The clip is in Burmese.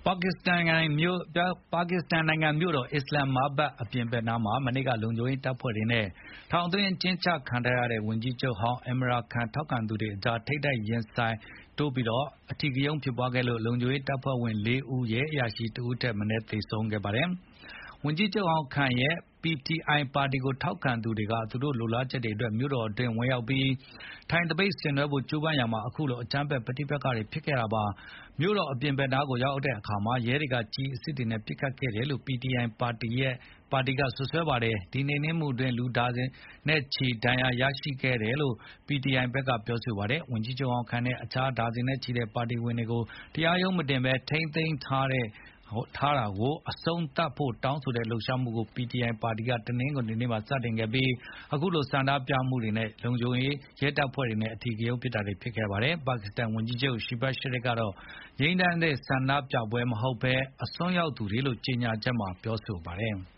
ပါကစ္စတန်နိုင်ငံမြို့တော်အစ္စလမ်မာဘတ်အပြင်ဘက်နားမှာမနေ့ကလုံခြုံရေးတပ်ဖွဲ့တွေနဲ့ထောင်သွင်းအကျဉ်းချခံထားရတဲ့ဝန်ကြီးချုပ်ဟောင်း Imran Khan ထောက်ခံသူတွေအကြားထိပ်တိုက်ရင်ဆိုင်တိုးပြီးအဓိကရုဏ်းဖြစ်ပွားခဲ့လို့လုံခြုံရေးတပ်ဖွဲ့ဝင် 4 ဦး ရဲအရာရှိတဦးထက်မနည်းသေဆုံးခဲ့ပါတယ်။ ဝန်ကြီးချုပ်ဟောင်း Khan ရဲ့ PTI ပါတီကိုထောက်ခံသူတွေကသူတို့လိုလားချက်တွေအတွက်မြို့တော်အတွင်းဝင်ရောက်ပြီးထိုင်သပိတ်ဆင်နွှဲဖို့ကြိုးပမ်းရာမှာအခုလိုအကြမ်းဖက်ပဋိပက္ခတွေဖြစ်ခဲ့တာပါ။ မြို့တော်အပြင်ဘက်နားကိုရောက်တဲ့အခါရဲတွေကကျည်အစစ်တွေနဲ့ပစ်ခတ်ခဲ့တယ်လို့ PTI ပါတီကစွပ်စွဲပါတယ်။ ဒီနှိမ်နင်းမှုအတွင်းလူဒါဇင်နဲ့ချီဒဏ်ရာရရှိခဲ့တယ်လို့ PTI ဘက်ကပြောပါတယ်။ ဝန်ကြီးချုပ်ဟောင်း Khan နဲ့အခြားဒါဇင်နဲ့ချီတဲ့ပါတီဝင်တွေကိုတရားရုံးမတင်ဘဲထိန်းသိမ်းထားတာကိုအဆုံးသတ်ဖို့တောင်းဆိုတဲ့လှုပ်ရှားမှုကို PTI ပါတီကတနင်္ဂနွေနေ့မှာစတင်ခဲ့ပြီးအခုလိုဆန္ဒပြမှုတွေနဲ့လုံခြုံရေးရဲတပ်ဖွဲ့တွေနဲ့အဓိကရုဏ်းဖြစ်ခဲ့ပါတယ်။ ပါကစ္စတန်ဝန်ကြီးချုပ် Shehbaz Sharif ကတော့ငြိမ်းချမ်းတဲ့ဆန္ဒပြပွဲမဟုတ်ဘဲအစွန်းရောက်သူတွေလို့ကြေညာချက်မှာပြောဆိုပါတယ်။